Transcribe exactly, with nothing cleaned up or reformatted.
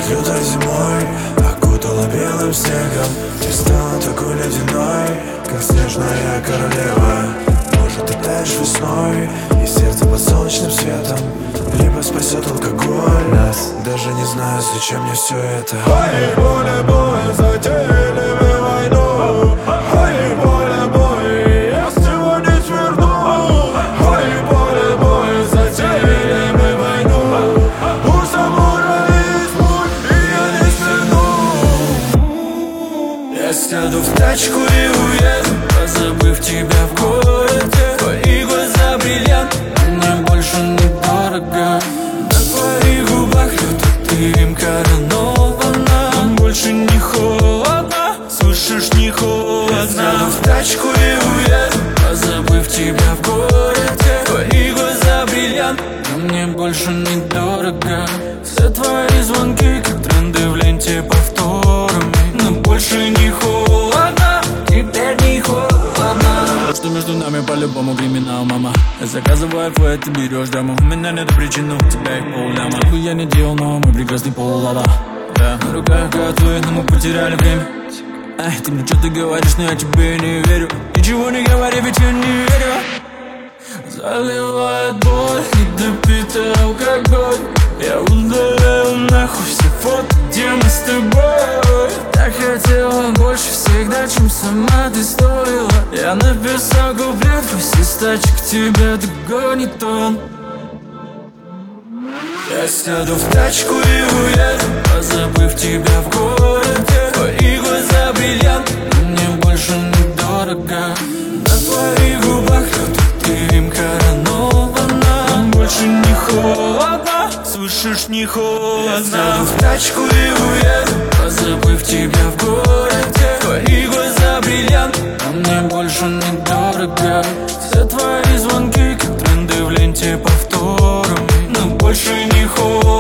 лютой зимой окутала белым снегом. Ты стала такой ледяной, как снежная королева. Может, опять весной и сердце под солнечным светом, либо спасет алкоголь нас. Даже не знаю, зачем мне все это. Ой, боля, бой, затеяли мы войну. Ой, боля, бой, я сегодня сверну. Ой, боля, бой, затеяли мы войну. У самурая есть путь, и я не сверну. Я сяду в тачку и уеду, позабыв тебя в городе. Твои глаза бриллиант, мне больше недорого. На твоих губах лютый дым коронована. Нам больше не холодно, слышишь, не холодно. Я сяду в тачку и уеду, позабыв тебя в городе. Твои глаза бриллиант, но мне больше недорого. Все твои звонки, как тренды в ленте повторами. Но больше не холодно, теперь не холодно. Что между нами по-любому криминал, мама. Я заказываю айфон, ты берешь даму. У меня нет причин, у тебя их полляма. Что бы я не делал, но мы прекрасный полулава. Да, на руках готовы, но мы потеряли время. Эй, ты мне что-то говоришь, но я тебе не верю. Ничего не говори, ведь я не верю. Заливает боль, недопитый алкоголь. Я удаляю нахуй все фото, где мы с тобой. Так хотела больше всегда, чем сама ты стоила. Я написал куплет, пусть из тачек тебя догонит он. Я сяду в тачку и уеду, позабыв тебя в городе. Твои глаза бриллиант, но мне больше недорого. На твоих губах лютый дым коронована. Нам больше не холодно, слышишь, не холодно. Я сяду в тачку и уеду, позабыв тебя в городе. Твои глаза бриллиант, но мне больше недорого. Все твои звонки, как тренды в ленте повторами. Но больше не холодно.